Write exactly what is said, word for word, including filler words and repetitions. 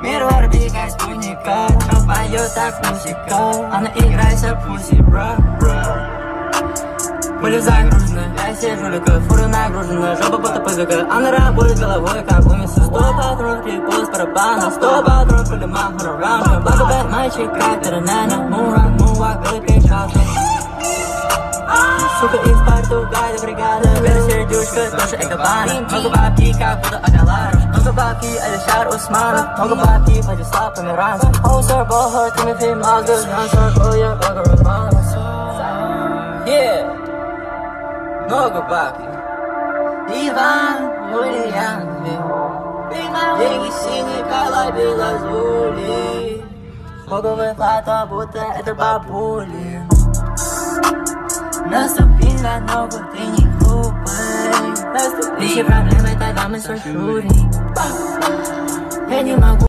Мир в орбитах спутника, кто поет так музыка, она играется пуси, бра, бра. Пыль загружена, я сижу легко, фура нагружена, жопа будто ПЗК, она работает головой, как у мисс. Сто патронов, крикос, барабана, сто патронов, пуля махара, раунда. Благо бэт, мальчик, кратера, нана, мурак, мувак, белый кричалка. Сука из Португалии, бригада, белая сердючка, тоже экобана. Много бабки, как будто Агалара, много бабки, Алишар Усманов, много бабки, Владислав Померанцев. Оусар, Бохар, Тимофей Мазгов, Жансар, Коля, Бога Романов. Yeah, много бабки. Иван, Ульян, деньги синие, колоби лазули. Боговая плата, будто это бабули. Наступи на ногу, ты не глупый. Реши проблемы, тогда мы с Шурей. Я не могу